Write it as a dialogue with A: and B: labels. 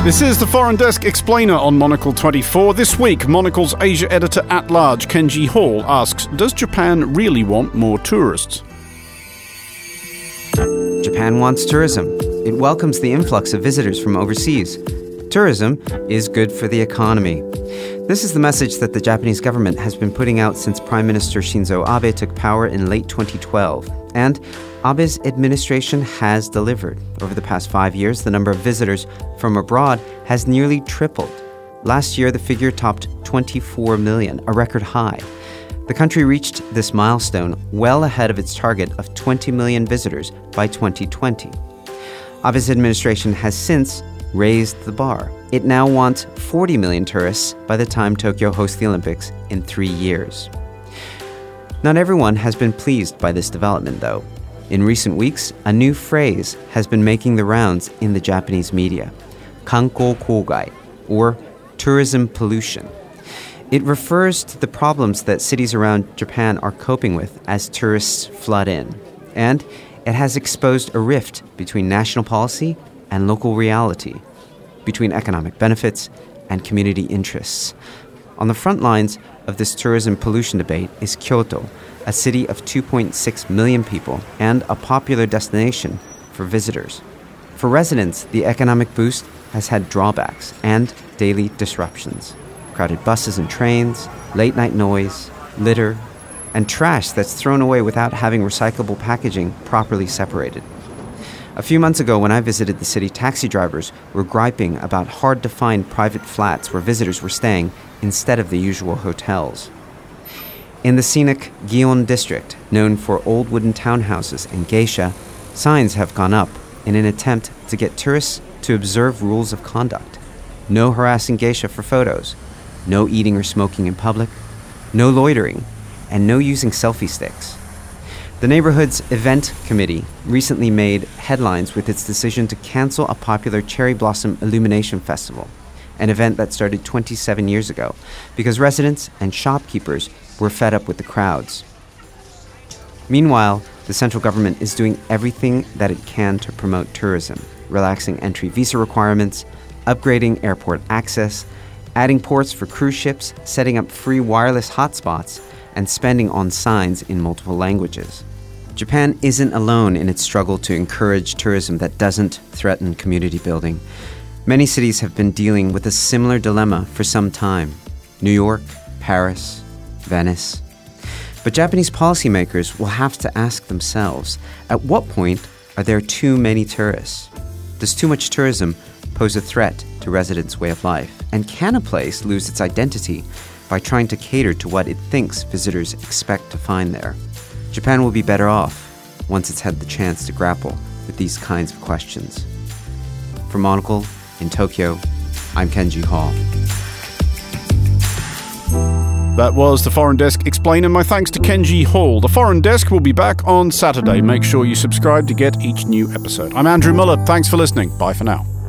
A: This is the Foreign Desk Explainer on Monocle 24. This week, Monocle's Asia editor-at-large, Kenji Hall, asks, does Japan really want more tourists?
B: Japan wants tourism. It welcomes the influx of visitors from overseas. Tourism is good for the economy. This is the message that the Japanese government has been putting out since Prime Minister Shinzo Abe took power in late 2012. And Abe's administration has delivered. Over the past 5 years, the number of visitors from abroad has nearly tripled. Last year, the figure topped 24 million, a record high. The country reached this milestone well ahead of its target of 20 million visitors by 2020. Abe's administration has since raised the bar. It now wants 40 million tourists by the time Tokyo hosts the Olympics in 3 years. Not everyone has been pleased by this development, though. In recent weeks, a new phrase has been making the rounds in the Japanese media, kankou kogai, or tourism pollution. It refers to the problems that cities around Japan are coping with as tourists flood in, and it has exposed a rift between national policy and local reality, between economic benefits and community interests. On the front lines of this tourism pollution debate is Kyoto, a city of 2.6 million people and a popular destination for visitors. For residents, the economic boost has had drawbacks and daily disruptions. Crowded buses and trains, late-night noise, litter, and trash that's thrown away without having recyclable packaging properly separated. A few months ago, when I visited the city, taxi drivers were griping about hard-to-find private flats where visitors were staying instead of the usual hotels. In the scenic Gion district, known for old wooden townhouses and geisha, signs have gone up in an attempt to get tourists to observe rules of conduct. No harassing geisha for photos, no eating or smoking in public, no loitering, and no using selfie sticks. The neighborhood's event committee recently made headlines with its decision to cancel a popular cherry blossom illumination festival, an event that started 27 years ago, because residents and shopkeepers were fed up with the crowds. Meanwhile, the central government is doing everything that it can to promote tourism, relaxing entry visa requirements, upgrading airport access, adding ports for cruise ships, setting up free wireless hotspots, and spending on signs in multiple languages. Japan isn't alone in its struggle to encourage tourism that doesn't threaten community building. Many cities have been dealing with a similar dilemma for some time. New York, Paris, Venice. But Japanese policymakers will have to ask themselves, at what point are there too many tourists? Does too much tourism pose a threat to residents' way of life? And can a place lose its identity by trying to cater to what it thinks visitors expect to find there? Japan will be better off once it's had the chance to grapple with these kinds of questions. From Monocle in Tokyo, I'm Kenji Hall.
A: That was the Foreign Desk Explainer. My thanks to Kenji Hall. The Foreign Desk will be back on Saturday. Make sure you subscribe to get each new episode. I'm Andrew Muller. Thanks for listening. Bye for now.